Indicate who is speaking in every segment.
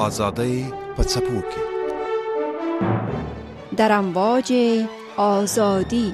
Speaker 1: آزادۍ په څپو کې
Speaker 2: در امواج آزادی.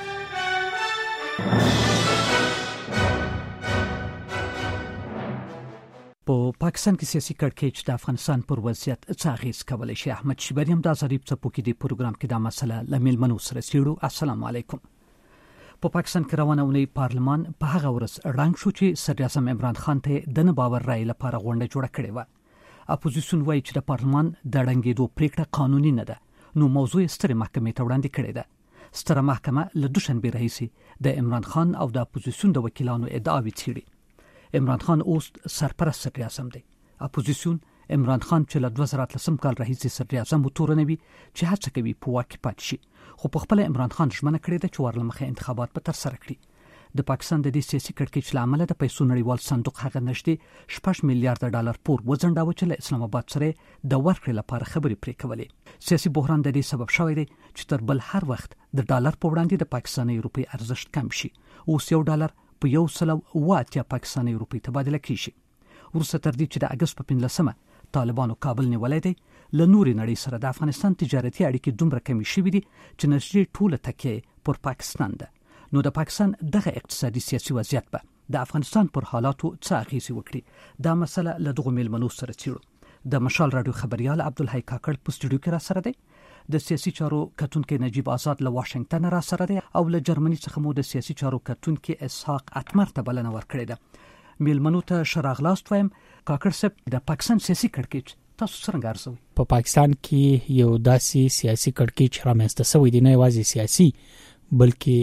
Speaker 3: په پاکستان کې سیاسي کړکېچ د افغانستان پر وضعیت څه اغېز کولی شي؟ احمد شبری هم د آزادۍ په څپو کې د پروګرام کې دا مسله له میلمنو سره څېړو. السلام علیکم. په پاکستان کې روانه اونۍ پارلمان په هغه ورځ ړنګ شو چې صدر اعظم عمران خان ته د نه باور رایې لپاره غونډه جوړه کړې وه. اپوزیسیون وایي چې د پارلمان د ړنګېدو پریکړه قانوني نه ده، نو موضوع یې سترې محکمې ته وړاندې کړې ده. ستره محکمه له دوشنبې راهیسې د عمران خان او د اپوزیسیون د وکیلانو ادعاوې څېړي. عمران خان اوس سرپرست صدر اعظم دی. اپوزیسیون عمران خان چې له 2013 کال راهیسې صدر اعظم وتورنوي چې هڅه کوي په واک کې پاتې شي، خو په خپل عمران خان ژمنه کړې ده چې ورلمخه انتخابات به ترسره کړي. د پاکستان د دې سیاسي کړکېچ له امله د پیسو نړیوال صندوق هغه نږدې 6 میلیارډ ډالر پور وځنډاوه چې له اسلام آباد سره د ورکړې لپاره خبرې پرې کولې. سیاسي بحران د دې سبب شوی دی چې تر بل هر وخت د ډالر په وړاندې د پاکستاني روپۍ ارزښت کم شي. اوس یو ډالر په 108 پاکستاني روپۍ تبادله کیږي. وروسته تر دې چې د اگست په 15مه طالبانو کابل نیولای دی، له نورې نړۍ سره د افغانستان تجارتي اړیکې دومره کمې شوې دي چې نږدې ټوله تکیه پر پاکستان ده. نو د پاکستان دغه اقتصادي سیاسي وضعیت به د افغانستان پر حالاتو څه اغېزې وکړي؟ دا مسله له دغو میلمنو سره څېړو. د مشال راډیو خبریال عبدالحی کاکړ په سټوډیو کې را سره دی، د سیاسي چارو کتونکي نجیب آزاد له واشنگټن را سره دی، او له جرمني څخه مو د سیاسي چارو کتونکي اسحاق اتمر ته بلنه ورکړې ده. میلمنو ته ښه راغلاست وایم. کاکړ صاحب، د پاکستان سیاسي کړکېچ تاسو څنګه ارزوئ؟
Speaker 4: په پاکستان کې یو داسې سیاسي کړکېچ رامنځته شوی دی، نه یوازې سیاسي بلکې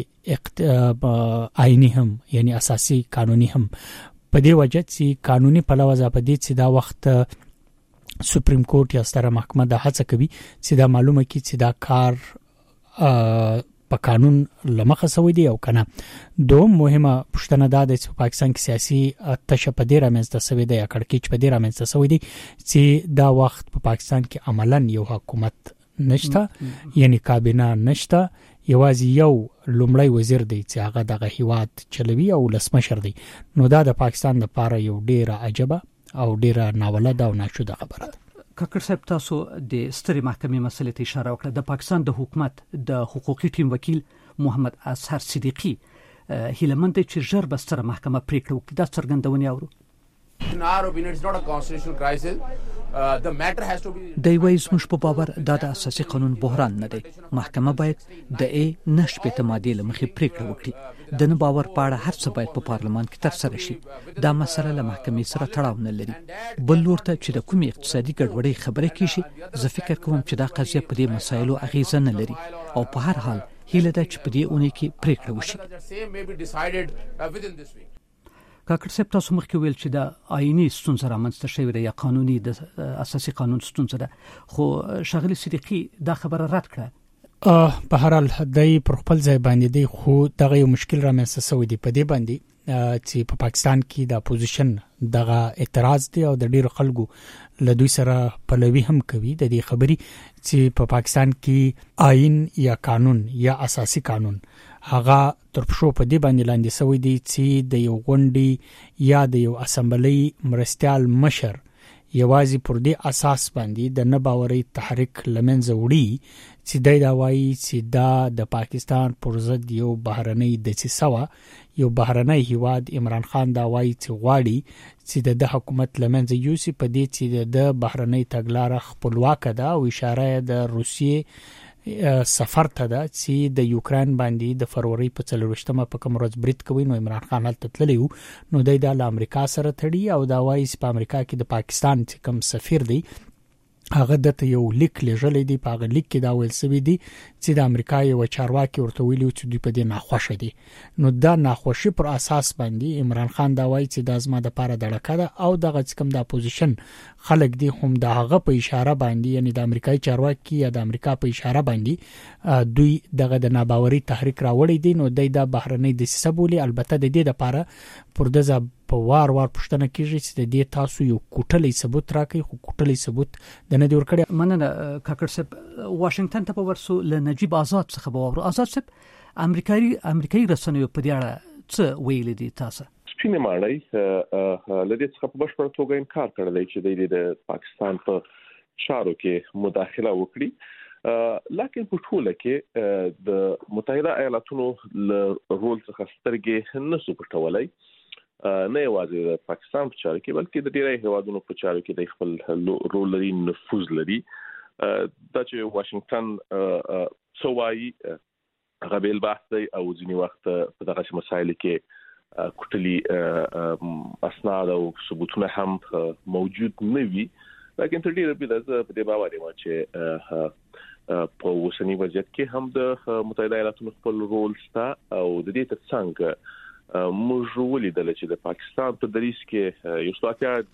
Speaker 4: آئینی هم، یعنی اساسي قانوني هم. په دې وجه چې قانوني پلوه په دې چې دا وخت سپریم کورټ یا ستره محکمه د هڅه کوي چې دا معلومه کړي چې دا کار په قانون لمخه شوی دی او کنه. دوم مهمه پوښتنه دا ده چې په پاکستان کې سیاسي تشه په دې رامنځته شوی دی یا کړکېچ په دې رامنځته شوی دی چې دا وخت په پاکستان کې عملاً یو حکومت نشته، یعنی کابینه نشته، یوازې یو لومړی وزیر دی چې هغه دغه هیواد چلوي او ولسمشر دی. نو دا د پاکستان لپاره یو ډیره عجبه او ډیره ناولده او ناشوده خبره ده.
Speaker 3: کاکړ صاحب، تاسو د سترې محکمې مسلې ته اشاره وکړه. د پاکستان د حکومت د حقوقي ټیم وکیل محمد اظهر صدیقي هیلمند دی چې ژر به ستره محکمه پریکړه وکړي. دا څرګندونې اورو.
Speaker 5: In our opinion, it's not a constitutional crisis. The matter has to be.
Speaker 3: دی وایي زموږ په باور دا د اساسي قانون بحران نه دی. محکمه باید د نشپېته مادې له مخې پریکړه وکړي. د نه باور په اړه هر څه باید په پارلمان کې ترسره شي. دا مسله له محکمې سره تړاو نه لري. بل لور ته چې د کومې اقتصادي ګډوډۍ خبره کیږي، زه فکر کوم چې دا قضیه په دې مسایلو اغیزه نه لري، او په هر حال هیله ده چې په دې اونۍ کې پریکړه وشي. کاکړ صاحب، تاسو مخکې ویل چې د آئینی ستونزه رامنځته شوې ده یا قانوني د اساسي قانون ستونزه ده، خو ښاغلي صدیقي دا خبره رد کړه.
Speaker 4: په هر حال دای پر خپل ځای باندې دی، خو دغه یو مشکل رامنځته شوی دی په دې باندې چې په پاکستان کې د اپوزیشن دغه اعتراض دی او د ډیرو خلکو له دوی سره پلوي هم کوي د دې خبرې چې په پاکستان کې آئین یا قانون یا اساسي قانون هغه تر پښو په دې باندې لاندې شوی دی چې د یو غونډې یا د یو اسمبلی مرستیال مشر یوازې پر دې اساس باندې د نه باورۍ تحریک لمنځه وړي چې دا وایي چې دا د پاکستان پر ضد یو بهرنۍ دسیسه وه. یو بهرنۍ هیواد عمران خان دا وایي چې غواړي چې د حکومت لمنځه یوسي په دې چې د بهرنۍ تګلاره خپلواکه ده، او اشاره د روسیې سفر ته ده چې د یوکران باندې د فروری په 24مه په کوم ورځ برید کوي. نو عمران خان هلته تللی و، نو دی دا له امریکا سره تړي او دا وایي چې په امریکا کې د پاکستان چې کوم سفیر دی هغه دته یو لیک لېږلی دی. په هغه لیک کې دا ویل شوي دي چې د امریکا یو چارواکي ورته ویلي چې دوی په دې ناخوښه دي. نو دا ناخوښي پر اساس باندې عمران خان دا وایي چې دا زما دپاره دړکه ده، او دغه چې کوم د اپوزیشن خلک دي هم د هغه په اشاره باندې، یعنی د امریکایي چارواکي یا د امریکا په اشاره باندې دوی دغه د ناباوري تحریک راوړی دی. نو دی دا بهرنۍ دسیسه بولي. البته د دې لپاره پر دغه په وار پوښتنه کیږي چې د دې تاسو یو کوټلې ثبوت راکړي، خو کوټلې ثبوت د نه دی ورکړی.
Speaker 3: مننه کاکړ صاحب. واشنگټن ته په ورسو له نجیب آزاد څخه به واورو. آزاد صاحب، امریکایي رسنیو په دې اړه څه ویلي دي تاسو؟
Speaker 6: سپینې ماڼۍ لدې څخه په بشپړه توګه انکار کړی دی چې د پاکستان په چارو کې مداخله وکړي لکه په ټوله کې د متحده ایالاتونو رول څخه سترګې نسو پټولای نه یوازې د پاکستان په چارو کې بلکې د ډیری هیوادونو په چارو کې د خپل رول لري نفوذ لري دا چې واشنگټن سوای غبیل بحث دی او ځینی وخت په دغه مسایل کې کوټلی اسناد او ثبوتونه هم موجود نه وي لکه تر ډیره په دې باور یم چې په اوسنی وضعیت کې هم د متحده ایالاتو خپل رول شته او د دې ترڅنګ موږ ولیدل چې د پاکستان په دریس کې یو 180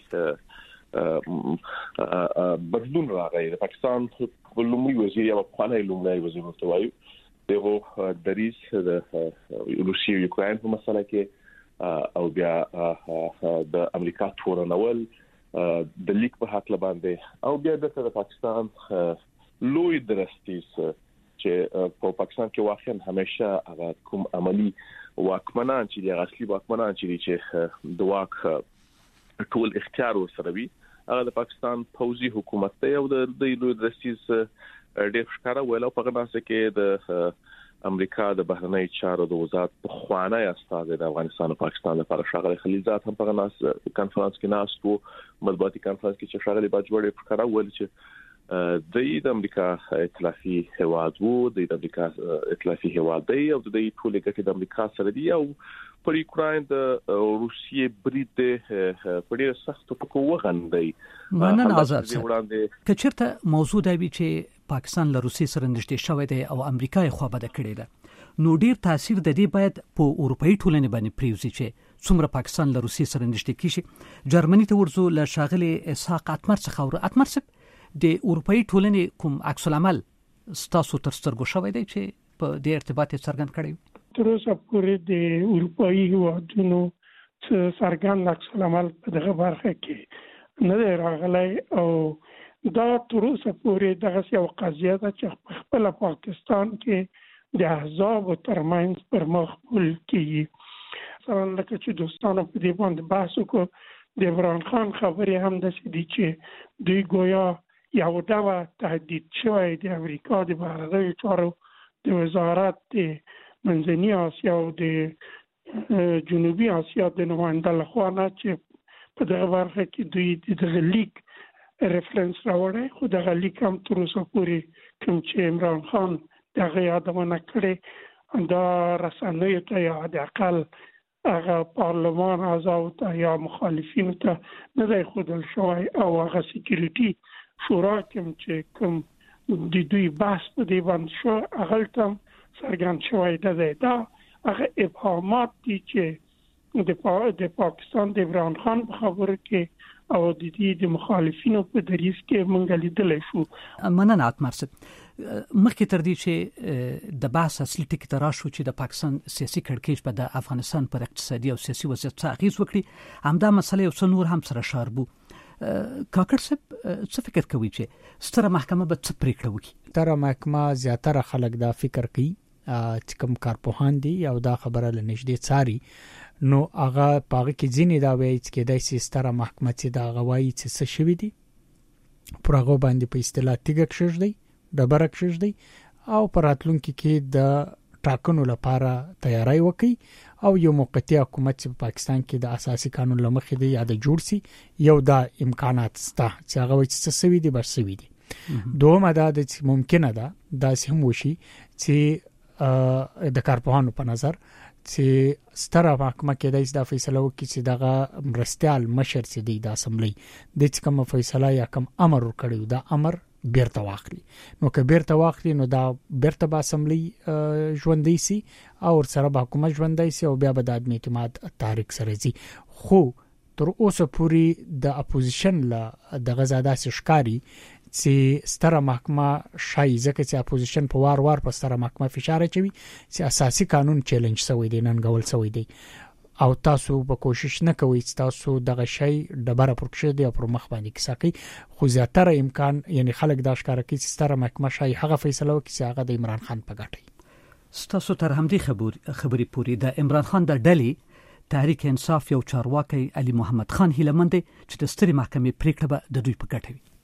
Speaker 6: ډیګري بدلون راغی د پاکستان لومړي وزیر یا افغاني لومړي وزیر متوایو دغه دریس د روسیې یوکرين په مسله کې او بیا د امریکا تورنول د لیک په حق باندې او بیا د پاکستان لوی درستیز چې په پاکستان کې واقعا همیشه هغه کوم عملی واکمنان چې د اصلي واکمنان چې د واک ټول اختیار وسروي هغه د پاکستان پوځي حکومت ته او د لوی درستیز ډېر ښکارا ویلو په غناسه کې د امریکا د بهرنی چارو د وزارت په خوانه استاد د افغانستان او پاکستان لپاره شاغلي خلیزات هم په غناسه کانفرنس کې ناست وو مطبوعاتي کانفرنس کې چې شاغلي باجوړي ښکارا ویل چې د امریکا ائتلافي هواد وو د امریکا ائتلافي هواد دی او د ټولو کې د امریکا سره دی او پر یوکرين د روسیې برید په ډېر سخت ټکو وغندي
Speaker 3: منن آزاد که چیرته موضوع دی چې پاکستان له روسیې سره نږدې شوی دی او امریکا یې خو بده کړې ده نو ډیر تاثیر د دې باید په اروپאי ټولنې باندې پریوزي چې څومره پاکستان له روسیې سره نږدې کیږي جرمني ته ورزو له شاغلي اسحاق اتمر څخه اتمر د اروپאי ټولنې کوم عکس العمل ستاسو تر سترګو شوی دی چې په دې ارتباط څرګند کړی
Speaker 7: تر اوسه پورې د اروپאי هیوادونو څرګند عکس العمل په دغه برخه کې نه دی راغلی او دا تر اوسه پورې دغه یو قضیه ده چې خپل پاکستان کې د احزاب ترمنځ پر مخبول کیږي مثلا لکه چې دوستانو په دې باندې بحث وکړو د عمران خان خبرې هم داسې دي چې دوی گویا یو ډول تهدید شوی د امریکا د بهرنیو چارو د وزارت د منځني اسیا او د جنوبي اسیا د نماینده لخوا نه چې په دغه برخه کې دوی د لیک ریفرنس راوړی خو دغه لیک هم تر اوسه پورې کوم چې عمران خان دغه یادونه کړې دا رسنیو ته یا د اقل هغه پارلمان اعضاو ته یا مخالفینو ته نه دی ښودل شوی او هغه سکیورټي شورا چې کوم د دوی بحث په دې باندې شو هغه ته څرګند شوی دی دا هغه ابهامات دي چې د پاکستان د عمران خان په خبرو کې او د دې د مخالفینو په دریس کې مونږ لیدلای شو
Speaker 3: مننه اتمر مخکې تر دې چې د بحث اصلي ټکی ته راشو چې د پاکستان سیاسي کړکېچ په د افغانستان پر اقتصادي او سیاسي وضعیت څه اغیز وکړي همدا مسله یو څو نور هم سره شاربو کاکړ صاحب څه فکر کوي چې ستره محکمه به څه پریکړه وکړي
Speaker 4: ستره محکمه زیاتره خلک دا فکر کوي چې کوم کارپوهان دي او دا خبره لنږدې څاري نو هغه پاغه کې ځینې دا وایي چې د ستره محکمه چې دا غوايي چې څه شوی دي پر هغه باندې په اصطلاح تیګ کښږ دی د برک کښږ دی او پراتلونکو کې د ټاکنو لپاره تیاری وکړي او یو موقتی حکومت چې په پاکستان کې د اساسي قانون لمخې دی یا د جوړ سي یو دا امکانات ستا چې هغه څه سوي دي بس سوي دي دوه ماده د ممکنه ده دا سم وشي چې د کارپوهانو په نظر چې ستره محکمه کې د فیصله وکړي چې دغه مرستيال مشر چې دی د اسمبلی د کوم فیصله یا کوم امر ورکړي دا امر بیرته واخلي نو که بیرته واخلي نو دا بیرته به اسمبلی ژوندۍ سي او سره به حکومت ژوندۍ سي او بیا به د عدم اعتماد تحریک سره زی خو تر اوسه پورې د اپوزیشن له د غزاده شکاري چې ستره محکمه شای ځکه چې اپوزیشن په وار په ستره محکمه فشار اچوي چې اساسي قانون چیلنج شوی دی ننګول شوی دی او تاسو به کوشش نه کوئ چې تاسو دغه شی ډبره پرکشه دی او پر مخ باندې کیساکي خو زیاتره امکان یعنی خلک دا ښکار کوي چې ستره محکمه شای هغه فیصله وکړي چې هغه د عمران خان په ګټه
Speaker 3: تاسو تر همدې خبرې پوری د عمران خان د ډلې تحریک انصاف یو چارواکي علي محمد خان هیلمند چې د سترې محکمې پریکړه به د دوی په ګټه وي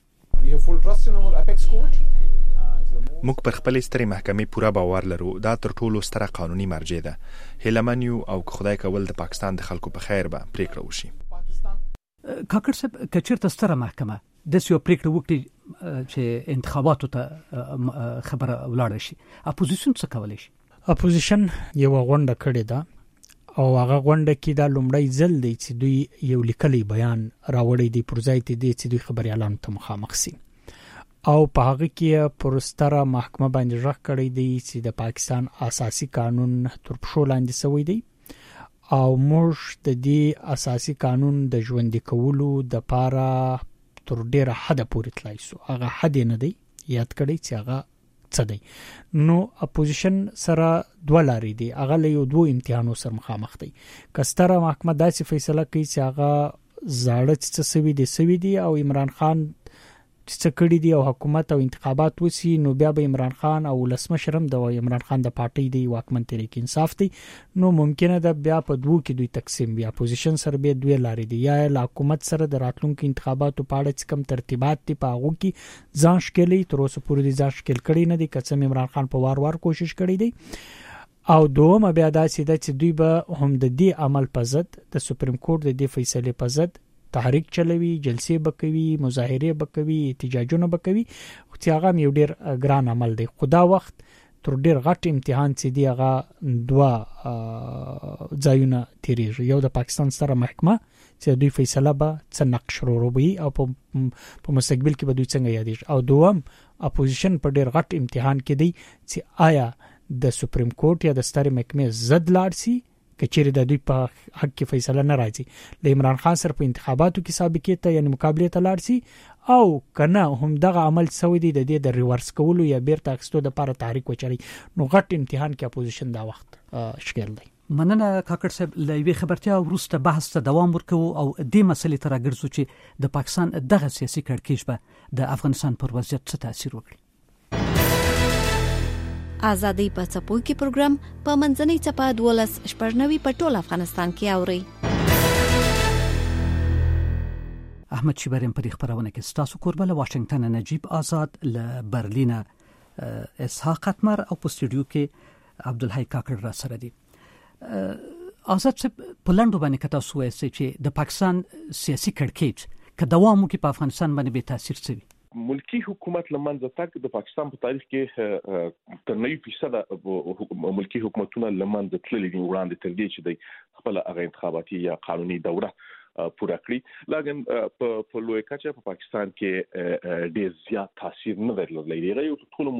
Speaker 8: We have full trust in our apex court.
Speaker 9: موږ پر خپل سترې محکمې پوره باور لرو. دا تر ټولو ستره قانوني مرجع ده. هیلمن یو او خدای کول د پاکستان د خلکو په خیر به پریکړه وشي.
Speaker 3: کاکړ صاحب کچیرته ستره محکمه د سیو پریکړه وکړي چې انتخاباتو ته خبره ولاړ شي، اپوزیشن څه کولای شي؟
Speaker 4: اپوزیشن یو غونډه کړې ده او هغه غونډه کې دا لومړی ځل دی چې دوی یو لیکلي بیان راوړی دی پر ځای ته دی چې دوی خبريالانو ته مخامخ شي او په هغه کې پرستره محکمه باندې ژغ کړی دی چې د پاکستان اساسي قانون تر پښو لاندې شوی دی او موږ د دې اساسي قانون د ژوند کولو د پاره تر ډیره حد پورې تلای سو. هغه حد نه دی یاد کړی چې هغه څه دی. نو اپوزیشن سره دوه لارې دي، هغه له یو دوه امتحانو سره مخامخ دي. کستره محکمه داسې فیصله کوي چې هغه زاړه څه سوي دي او عمران خان چې کړي دي او حکومت او انتخابات وسی، نو بیا به عمران خان او لسمشرم د عمران خان د پارټي دی واکمن تحریک انصاف دی، نو ممکنه ده بیا په دوه کې دوی تقسیم بیا اپوزیشن سره به دوه لارې دي، یا له حکومت سره د راتلونکو انتخاباتو په اړه چې کوم ترتیبات دي په هغه کې ځان شکلي تر اوسه پورې دي ځان شکل کړي نه دي، کڅم عمران خان په وار کوشش کړي دي او دومره بیا داسې ده چې دوی به هم د دې عمل په ضد د سپریم کورټ د دې فیصله په ضد تحریک چلوي، جلسې بکوي، مظاهره بکوي، احتجاجونه بکوي، چې هغه یو ډیر ګران عمل دی. خدا وخت تر ډیر غټ امتحان چې دی هغه دوه ځایونه تیریږي. یو د پاکستان سره محکمه چې دوی فیصله به څه نقش وروبي او په مستقبل کې به دوی څنګه یادېږي، او دوم اپوزیشن په ډیر غټ امتحان کې دی چې آیا د سپریم کورټ یا د ستر محکمې ضد لاړ شي کچېره د دوی په حق کې فیصله نه راځي، د عمران خان سره په انتخاباتو کې سابقې ته یعنی مقابله ته لاړ شي، او کنه هم دغه عمل سوي دی د دې د ریورس کولو یا بیرته اخستو د لپاره تحریک وچري. نو غټ امتحان کې اپوزیشن دا وخت شکل دی.
Speaker 3: مننه کاکړ صاحب. لوي خبرتیا وروسته بحث ته دوام ورکو او دې مسلې تر راګرځو چې د پاکستان دغه سیاسي کړکېچ به د افغانستان پر وضعیت څه تاثیر وکړي.
Speaker 2: آزادۍ په څپو کې پروګرام په منځنۍ چپه 12 په ټول افغانستان کې اوري.
Speaker 3: احمد شیبریم په خبرونه کې ستاسو کوربه له واشنگټن نجیب آزاد، له برلین اسحاق اتمر او په استودیو کې عبدالحی کاکړ را سره دي. آزاد صاحب په لاندو باندې کتا سوې چې د پاکستان سیاسي کړکېچ که دوام وکړي په افغانستان باندې به تاثیر څه وي؟
Speaker 6: ملکی حکومت لمنځه تګ د پاکستان په تاریخ کې تر 90% ملکی حکومتونه لمنځه تللي دي وړاندې تر دې چې د خپل هغه انتخاباتي یا قانوني دوره پوره کړی، لکن په لوی کچه په پاکستان کې ډېر زیات تاثیر نه درلودلی. دی یو ټول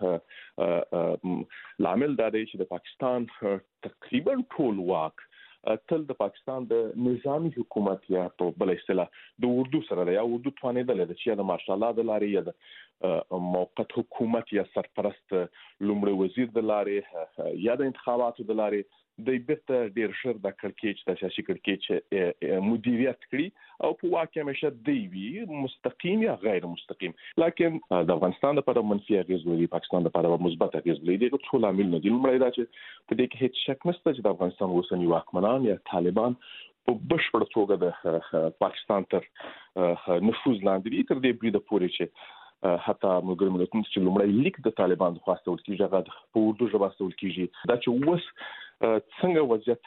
Speaker 6: مهم لامل دا دی چې د پاکستان تقریبا ټول واک تل د پاکستان د نظامی حکومت یا په بل اصطلاح د اردو سره یا اردو توانیدل د چې د ماشاءالله د لارې یا د موقت حکومت یا سرپرست لومړی وزیر د لارې یا د انتخاباتو د لارې د بیرته ډیر شر د کړکېچ د سیاسي کړکېچ مدیریت کړي او په واقع همیشه دی وی مستقیم یا غیر مستقیم، لکن د افغانستان لپاره منفي اغیز لري، پاکستان لپاره مثبت اغیز لري. دغه ټول عامل نه دي. لومړی دا چې په دې کې هیڅ شک نشته چې د افغانستان اوسنی واکمنان یا طالبان په بشپړه توګه د پاکستان تر نفوذ لاندې دي، تر دې بریده پورې چې حتی ملګري ملتونو چې لومړی لیک د طالبان د خواسته ورکیږي هغه په اردو ژبه استول کیږي. دا چې اوس څنګه وضعیت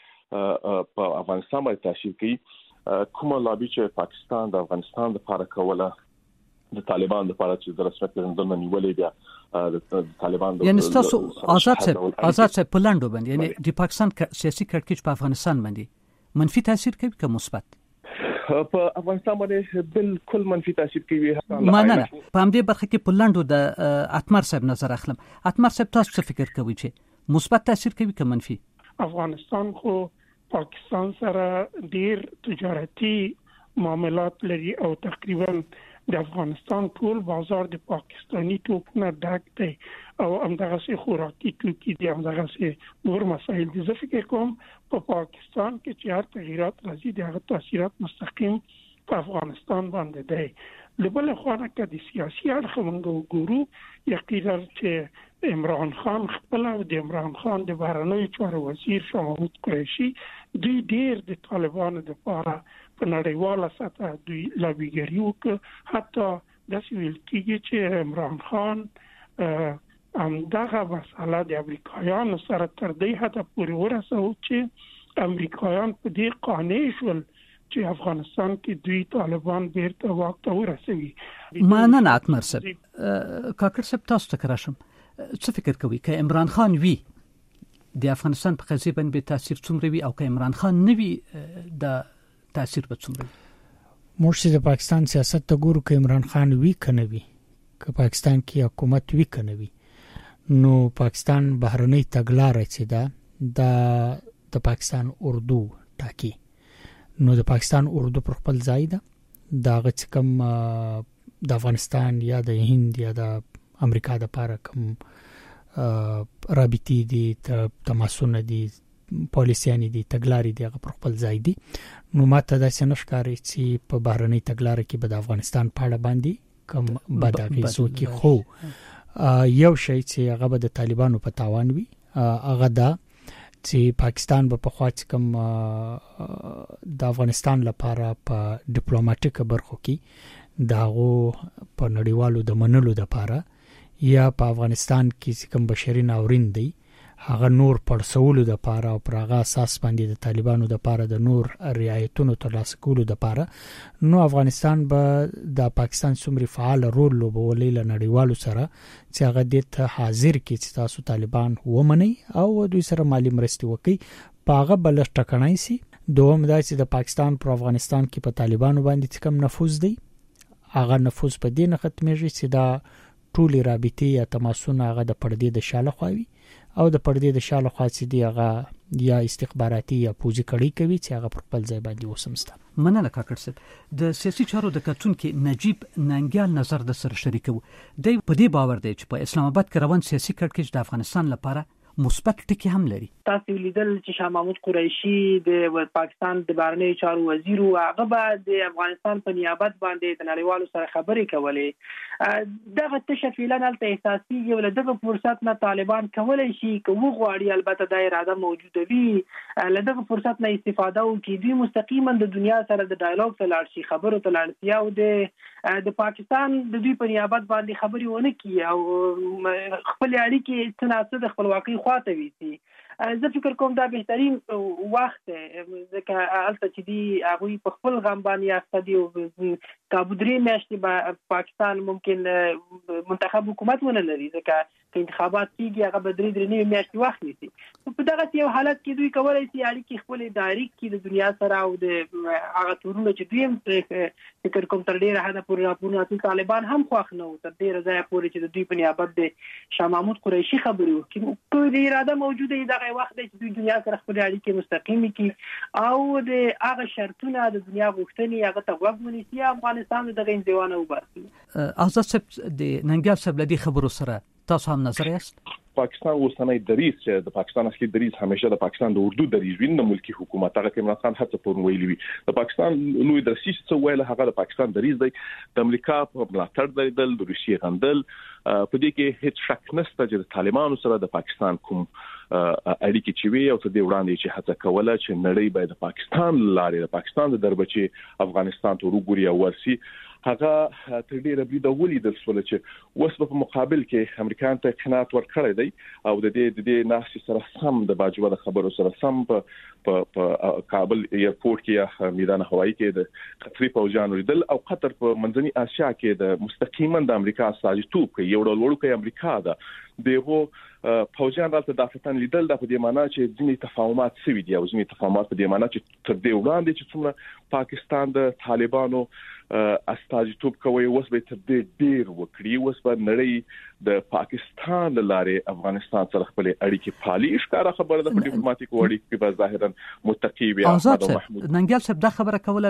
Speaker 6: په افغانستان باندې تاثیر کوي، کومه لابي چې پاکستان د افغانستان لپاره کوله د طالبان لپاره چې د رسمیت پیژندنه نیولې بیا د طالبان
Speaker 3: یعنی تاسو آزاد صاحب په لاندو باندې یعنی د پاکستان سیاسي کړکېچ په افغانستان باندې منفي تاثیر کوي که مثبت؟
Speaker 6: په افغانستان باندې بالکل منفي تاثیر کوي.
Speaker 3: مننه. په همدې برخه کې په لاندو د اتمر صاحب نظر اخلم. اتمر صاحب تاسو څه فکر کوئ چې مثبت تاثیر کوي که منفي؟
Speaker 7: افغانستان خو پاکستان سره ډیر تجارتي معاملات لري او تقریبا د افغانستان ټول بازار د پاکستانی توکو نه ډک دی او همدغه سي خوراکي توکي دي، همدغه سي نور مسایل دي. زه فکر کوم په پاکستان کې چې هر تغیرات راځي د هغه تاثیرات مستقیم په افغانستان باندې دی. لبل خوانه کې د سیاسي اړخ موږ ګورو یقینا چې عمران خان خپل او د عمران خان د بهرنیو چارو وزیر شاه محمود قریشي دوی ډیر د طالبانو لپاره په نړیواله سطح دوی لابیګری وکړ، حتی د ویل کېږي چې عمران خان همدغه مسله د امریکایانو سره تر دې حد پورې ورسوي چې امریکایان په دې قانع شول چې افغانستان کې دوی طالبان بیرته واک ته ورسوي.
Speaker 3: مننه اتمر صاحب. کاکړ صاحب تاسو ته راشم، څه فکر کوي که عمران خان وی د افغانستان په قضیه باندې به تاثیر څومره وي او که عمران خان نه وي د تاثیر به څومره وي؟
Speaker 4: موږ د پاکستان سیاست ته ګورو که عمران خان وی کنه وي، که پاکستان کې حکومت وی کنه وي، نو پاکستان بهرنۍ تګلارې چې ده د پاکستان اردو ټاکي، نو د پاکستان اردو پر خپل ځای ده، دا غڅ کم د افغانستان یا د هند یا د امریکا د لپاره کوم رابطې دي، تماسونه دي، پالیسيانې دي، تګلارې دي، هغه پر خپل ځای دي. نو ماته دا څنګه ښکاري چې په بهرنۍ تګلارې کې به د افغانستان په اړه باندې کوم بد اغیزو کې خو یو شی چې هغه به د طالبانو په تاوان وي، هغه دا چې پاکستان به په خواص کوم د افغانستان لپاره په ډیپلوماټیک برخو کې داغو په نړیوالو د منلو لپاره یا په افغانستان کې کوم بشري ناورین دی هغه نور پړسولو د لپاره او پر هغه اساس باندې د طالبانو د لپاره د نور رعایتونو ترلاسه کولو د لپاره، نو افغانستان به د پاکستان څومره فعال رول لوبولې له نړیوالو سره چې هغه د حاضر کې چې تاسو طالبان ومني او دوی سره مالی مرستې وکړي، پاغه بل ټکنای سي. دوم دا چې د پاکستان پر افغانستان کې په طالبانو باندې کم نفوذ دی، هغه نفوذ په دې نه ختمېږي چې دا ټولي رابطې یا تماسونه هغه د پردې د شاله خوي او د پردې د شاله خاص دي هغه یا استخباراتي یا پوزي کړي کوي چې هغه پر خپل ځای باندې وسمسته.
Speaker 3: مننه کاکړ صاحب. د سیاسي چارو د کتونکو نجیب ننګیال نظر د سره شریکو دی په دې باور دی چې په اسلام آباد کې روان سیاسي کړکېچ د افغانستان لپاره مثبت ټکی هم لري.
Speaker 10: تاسو لیدل چې شاه محمود قریشي د پاکستان د بهرنی چارو وزیر او هغه به د افغانستان په نیابت باندې د نړیوالو سره خبرې کولې، دغه تشفیلن الته احساسي یو لدغه فرصت نه طالبان کولای شي که وغواړي، البته د اراده موجوده وي لدغه فرصت نه استفاده وکړي، دوی مستقیما د دنیا سره د ډایالوګ ته لاړ شي، خبرو ته لاړ شي او د پاکستان د دوی په نیابت باندې خبرې ونه کړي او خپل اړیکې تناسب د خپلواکۍ خواته وي. زه فکر کوم دا بهترین وخت ځکه البته چې دی هغه په خپل غم باندې اخته دي او کابودري میاشتې به پاکستان ممکن منتخب حکومت ونه لري، ځکه چې انتخابات کیږي هغه به درې میاشتې وخت نیسي. په دغه یو حالت کې دوی کولای شي اړیکې خپل ډایرکټ کې د دنیا سره او د هغه تورونه چې دوی فکر کوم تر ډیره حد پورې راپورونه طالبان هم خوښ نه وو، تر ډیره ځای پورې چې د دوی په نیابت د شاه محمود قریشي خبرې وکړي، کومه اراده موجوده ده دغه وخت چې دوی دنیا سره خپل اړیکې مستقیم کړي او د هغه شرطونه د دنیا غوښتنې هغه ته وګ ونیسي، افغانستان دغه انځوانه وباسي.
Speaker 3: آزاد صاحب د ننګیال صاحب لدی خبرو سره تاسو هم نظر یاست؟
Speaker 6: پاکستان اوسنۍ دریځ چې د پاکستان اصلي دریځ همیشه د پاکستان د اردو دریځ وین د ملکی حکومت هغه عمران خان هڅه پور ویلي وي، د پاکستان لوی درسي څه ویل هغه د پاکستان دریځ دی، د امریکا په ملاتړ دی، د روسیې غندل، په دې کې هیڅ شک نشته چې د طالبانو سره د پاکستان کوم اړیکې چې وي او ته د وړاندې چې هڅه کوله چې نړۍ باید د پاکستان لارې د پاکستان د دربچي افغانستان ته وګوري او ورسي، هغه تر ډیره بریده ولیدل سول چې اوس په مقابل کې امریکایان ته قناعت ورکړی دی او د دې ناسي سره سم د باجوړ خبرو سره سم په کابل ایرپورټ کې میدان هوایی کې د قطري پوځیانو لیدل او قطر په منځني اسیا کې د مستقیما د امریکا استازیتوب کوي، یو ډول وړوکی امریکا ده دغه پوځیان راته د افغانستان لیدل د په دې معنی چې ځینې تفاهمات سوي دي او ځینې تفاهمات په دې معنی چې تر دې وړاندې چې څومره پاکستان د طالبانو استازیتوب کوي اوس به تر دې ډیر وکړي، اوس په نړۍ د پاکستان لارې افغانستان سره خپل اړیکې پالي، ښکارا خبره ده په ډیپلوماټیک اړیکو کې به ظاهرا متقی وي.
Speaker 3: آزاد ننګیال صاحب دا خبره کوله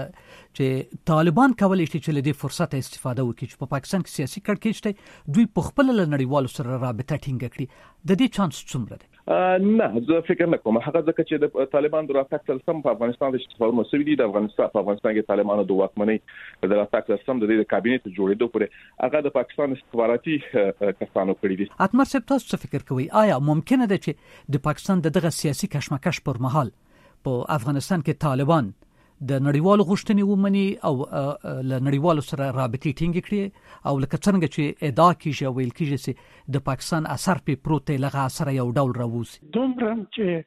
Speaker 3: چې طالبان کولای شي چې له دې فرصت استفاده وکړي چې په پاکستان کې سیاسي کړکېچ دی، دوی په خپل نړیوالو سره رابطه ټینګ کړي، د دې چانس څومره دی؟
Speaker 6: نه زه فکر نه کوم، هغه ځکه چې د طالبان د راتګ سم په افغانستان د استفاده مسوي دي، د افغانستان کې طالبانو د واکمنۍ د راتګ سم د کابینټ جوړېدو پورې هغه د پاکستان استخباراتي کسانو کړی دي.
Speaker 3: اتمر صاحب تاسو څه فکر کوئ؟ آیا ممکنه ده چې د پاکستان دغه سیاسي کشمکش پر مهال په افغانستان کې طالبان د نړیوالو غوښتنې ومني او له نړیوالو سره رابطې ټینګې کړي او لکه څنګه چې ادعا کیږي ویل کیږي چې د پاکستان اثر په پروت لغه اثر یو ډول راوځي.
Speaker 7: دومره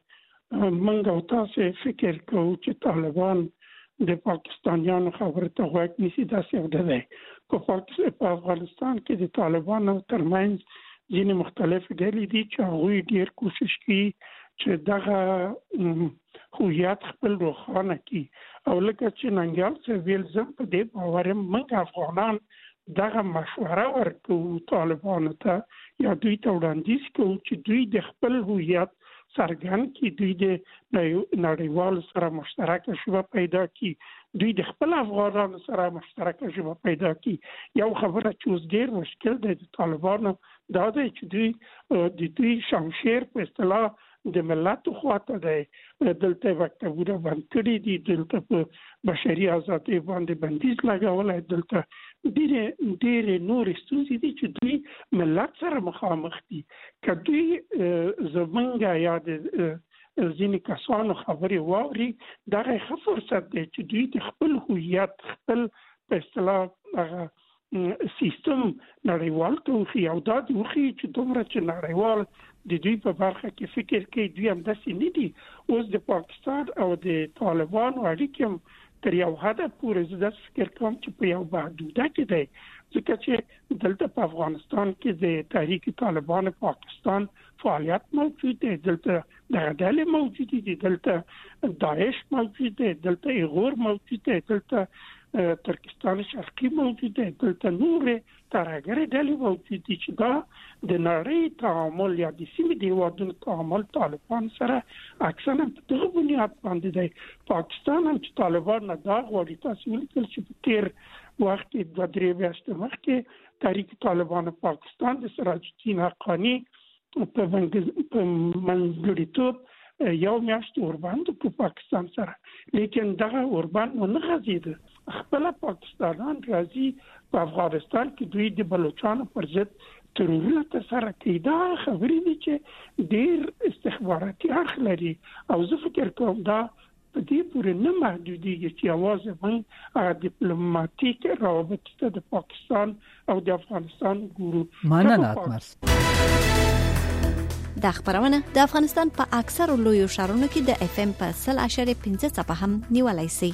Speaker 7: چې موږ او تاسو فکر کوو چې طالبان د پاکستانیانو خبره ته غوږ نیسي دا څه ده. په افغانستان کې د طالبانو ترمنځ ځینې مختلف ډلې دي چې هغوی ډېر کوشش کوي چې دغه هویت خپل روښانه کړي او لکه چې ننګیال څه ویل زم په دې باور یم موږ افغانان دغه مشوره ورکوو طالبانو ته یا دوی ته وړاندیز کوو چې دوی د خپل هویت څرګند کړي، دوی د نړیوالو سره مشترکه ژبه پیدا کړي، دوی د خپل افغانانو سره مشترکه ژبه پیدا کړي. یو خبره چې اوس ډېر مشکل دی د طالبانو دا دی چې دوی شمشیر په اصطلاح د ملت خواته دی، دلته مکتبونه بند کړي دي، دلته په بشري ازادۍ باندې بندیز لګولی، دلته ډېرې نورې ستونزې دي چې دوی ملت سره مخامخ دي. که دوی زمونږ یا د ځینې کسانو خبرې واوري دغه ښه فرصت دی چې دوی د خپل هویت خپل په اصطلاح سیستم نړیوال ته وښي او دا دې وښي چې دومره چې نړیوال د دوی په برخه کې فکر کوي دوی همداسې نه دي. اوس د پاکستان او د طالبانو اړیکې هم تر یو حده پورې زه داسې فکر کوم چې په یو محدوده کې دی، ځکه چې دلته په افغانستان کې د تحریک طالبان پاکستان فعالیت موجود دی، دلته دغه ډلې موجودې دي، دلته داعش موجود دی، دلته ایغور موجود دی، دلته ترکستان شرقي موجود دی، دلته نورې ترهګرې ډلې موجود دي چې دا د نړۍ تعامل یا د سیمې د هېوادونو تعامل طالبان سره اکثرا په دغه بنیاد باندې دی. پاکستان هم چې طالبان نه دا غواړي، تاسو ولیدل چې په تېر وخت کې 2-3 میاشتې مخکې تحریک طالبان پاکستان د سراج الدین حقانی په منځګړیتوب یو میاشت اوربند په پاکستان سره، لیکن دغه اوربند نه غځېده. خپل پاکستانیان راځي په افغانستان کې دوی د بلوچستان پر ضد ترورونه ترسره کوي. دا خبرې دي چې ډېر استخباراتي اړخ لري او زه فکر کوم دا په دې پورې نه محدودېږي چې یوازې موږ ډیپلوماتیک روابط ته د پاکستان او د افغانستان ګورو.
Speaker 3: مننه اتمرس.
Speaker 2: دا خبرونه د افغانستان په اکثر لویو ښارونو کې د FM په 100.5 څپه هم نیولای شي.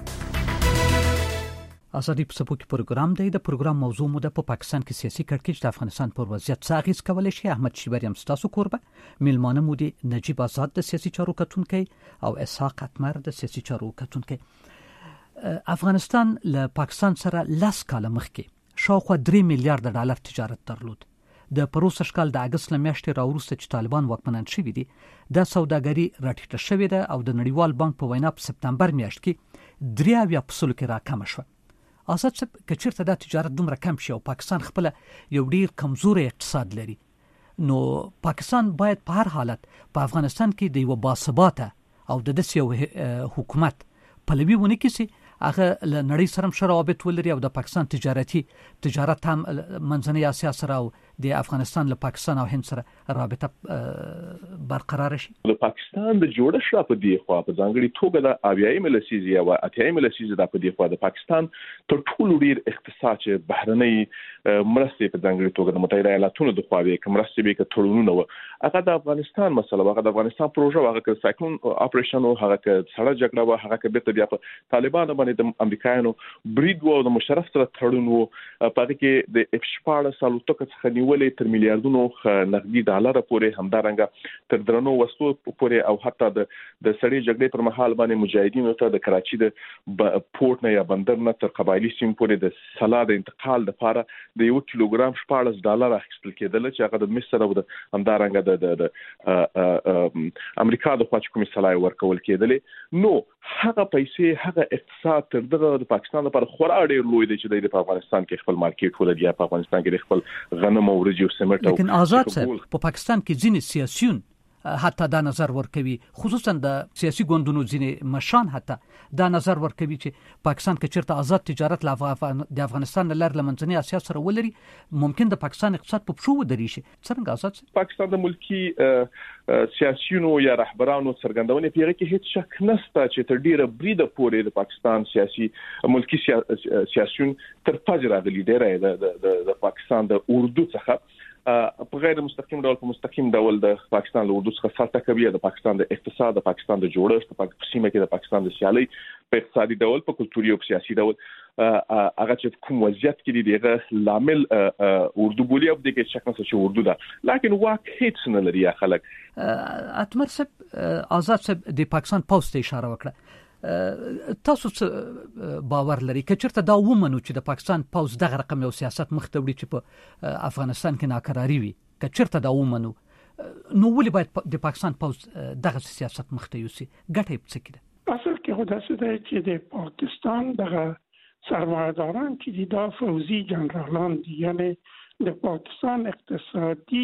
Speaker 3: ازادي پسپوکی پروګرام دی. د پروګرام موضوع مو د پاکستان کې سیاسي کړکېچ د افغانستان پر وضعیت څه اغیز کولای شي. احمد شیبری هم ستاسو کوربه میلمانه مو دي نجیب آزاد د سیاسي چارو کتونکي او اسحاق اتمر د سیاسي چارو کتونکي. افغانستان له پاکستان سره 10 کال مخکې شاوخوا 3 میلیارډ ډالر تجارت درلود. د پروسه شکل د اگست لمیاشتې راوروسته چې طالبان واکمنان شوي دي د سوداګري راټیټه شوې ده او د نړیوال بانک په وینا په سپتمبر میاشت کې 3% کې راکمه شوه. آزاد صاحب کچیرته د تجارت دومره کم شي او پاکستان خپل یو ډیر کمزوري اقتصاد لري، نو پاکستان باید په هر حالت په افغانستان کې د یو باثباته او د داسې یو حکومت پلوي ونه کړي هغه له نړۍ سره هم روابط ولري او د پاکستان تجارت هم منځنۍ اسیا سره او د افغانستان له پاکستان او هند سره رابطه برقرار شي.
Speaker 6: د پاکستان د جوړښت را په دی خو په ځانګړي توګه د اویایي لسیزې او اتیایي لسیزې د په دی خو د پاکستان تر ټولو ډیر اقتصاد چې بهرنۍ مرستې په ځانګړي توګه د متحده ایالاتونو د خوا به کوم مرستې به کټړونو و هغه د افغانستان مسله هغه د افغانستان پروژه هغه ک سایکلون اپریشن او هغه ک سړه جګړه و هغه ک به بیا په طالبان باندې د امریکایانو برید و د مشرف سره تړون و په کې د افشپاړه سالوتک څخه نیولې تر میلیارډونو نقدي ډالر پورې همدارنګه تر درنو وسلو پورې او حتی د سړې جګړې پر مهال باندې مجاهدینو ته د کراچي د پورت نه یا بندر نه تر قبایلی سیم پورې د سلا د انتقال لپاره د 1 کیلوګرام $14 اخیستل کېدل چې هغه د مصر او د همدارنګه د امریکا د خوا کومې سلای ورکول کېدل. نو هغه پیسې هغه اقتصاد تر دغه د پاکستان لپاره خورا ډېر لوی دی چې د افغانستان کې خپل مارکیټ ولري، په افغانستان کې خپل غنم او ورجو سیمټ.
Speaker 3: لیکن آزاد صاحب په پاکستان کې ځینې سیاسيون حتی دا نظر ورکوي، خصوصا د سیاسي ګوندونو ځینې مشان حتی دا نظر ورکوي چې پاکستان کې چیرته آزاد تجارت د افغانستان لر لمنځنۍ اسیا سره ولري ممکن د پاکستان اقتصاد په پښو ودرې شي. څنګه آزاد
Speaker 6: پاکستان د ملکی سیاسيونو یا رهبرانو څرګندونې پیغه کې هیڅ شک نشته چې تر ډیره بریده پورې د پاکستان سیاسي ملکی سیاسيون تر فجر غلي ډیره د پاکستان د اردو څخه په غیر مستقیم ډول په مستقیم ډول د پاکستان له اردو څخه سالته کوي، د پاکستان د اقتصاد، د پاکستان د جوړښت، په سیمه کې د پاکستان د سیالي په اقتصادي ډول، په کلتوري او سیاسي ډول هغه چې کوم وضعیت کې دی لامل اردو بولی او د کې شک نشته چې اردو ده، لکه واک هیڅ نه لري خلک.
Speaker 3: اتمر صاحب آزاد صاحب د پاکستان پوسټ اشاره وکړه، تاسو باور لري که چېرته دا ومنو چې د پاکستان پوز دغه رقم یو سیاست مخ ته وړي چې په افغانستان کې ناکراری وي، که چېرته دا ومنو نو ولې باید د پاکستان پوز دغه سیاست مخ ته یوسي؟ ګټه یې څه ده؟
Speaker 7: اصل کې خو داسې دی چې د پاکستان دغه سرمایه‌داران چې دا فوزي جنرالان دي، یعنی د پاکستان اقتصادي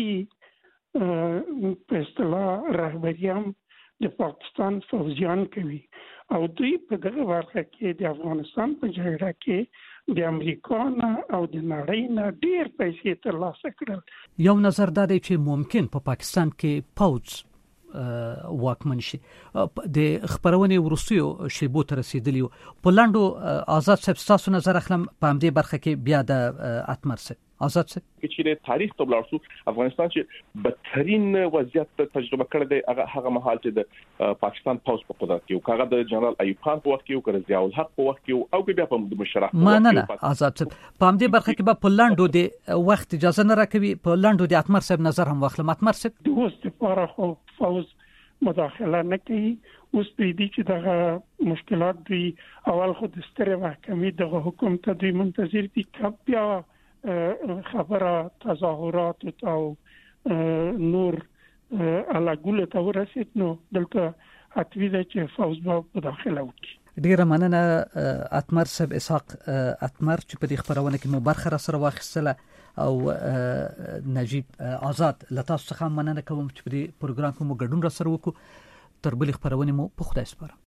Speaker 7: په اصطلاح رهبری هم د پاکستان فوزیان کوي او دوی په دغه برخه کې د افغانستان په جګړه کې د امریکا او د نړۍ نه ډېر پیسې ترلاسه کړل.
Speaker 3: یو نظر دا دی چې ممکن په پاکستان کې پوز واکمن شي. د خبرونې ورسیو شیبو ته رسیدلی په لاندو آزاد صاحب تاسو نظر اخلم په همدې برخه کې بیا د اتمر صاحب آزاد صاحب
Speaker 6: چې تاریخ ته بلارسو افغانستان چې بدترین وضعیت تجربه کړی دی هغه مهال چې د پاکستان پوز په قدرت کې او هغه د جنرال ایوب خان په وخت کې او کړه ضیاء الحق په وخت کې او بیا په مشرف
Speaker 3: نه آزاد صاحب په همدې برخه کې به په لاندو د وخت اجازه نه راکوي، په لاندو د اتمر صاحب نظر هم واخلم. اتمر صاحب
Speaker 7: د اوس لپاره خو فوز مداخله نه کوي، اوس دې چې دغه مشکلات دی اول خو د ستره محکمې دغه حکم ته دوی منتظر دي چې بیا خبره تظاهرات او نور علاقه ته ورسید، نو دلته حتمی ده چې فوز به مداخله وکړي.
Speaker 3: ډیره مننه اتمر صاحب اسحاق اتمر چې په دې خبرونه کې مو برخه را سره واخیستله او نجیب آزاد لته څخه مننه کوم چې په دې پروګرام کې مو ګډون را سره وکړو. تر بلې خبرونه مو په خدای سپارم.